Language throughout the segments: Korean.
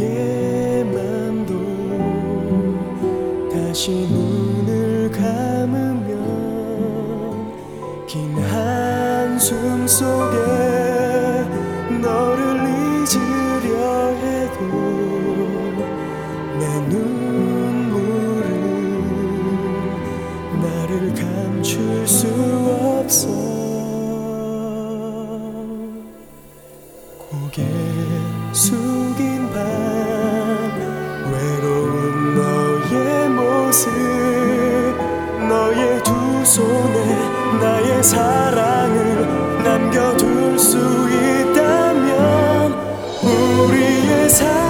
너의 맘도 다시 눈을 감으면 긴 한숨 속에 너를 잊으려 해도 내 눈물은 나를 감출 수 없어. 고개 숙인 밤 외로운 너의 모습, 너의 두 손에 나의 사랑을 남겨둘 수 있다면 우리의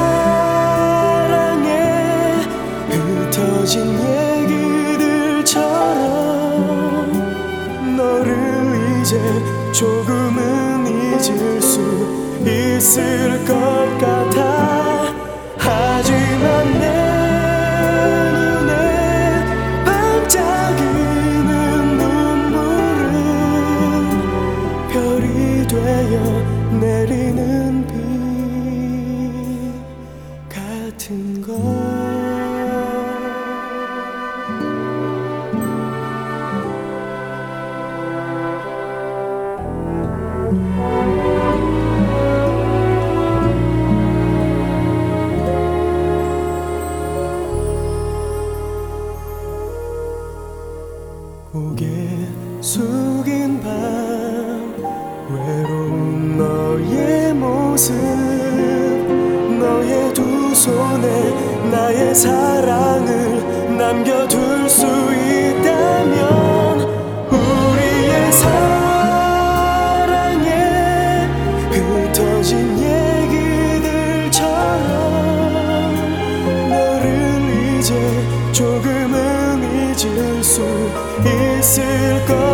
사랑에 흩어진 얘기들처럼 너를 이제 조금은 잊을 수 있을 것 같아. 하지만 내 눈에 반짝이는 눈물은 별이 되어 내리는 비 같은 걸. 고개 숙인 밤 외로운 너의 모습, 너의 두 손에 나의 사랑을 남겨둘 수 있다면 우리의 사랑에 흩어진 얘기들처럼 너를 이제 조금은 잊을 수 있을 것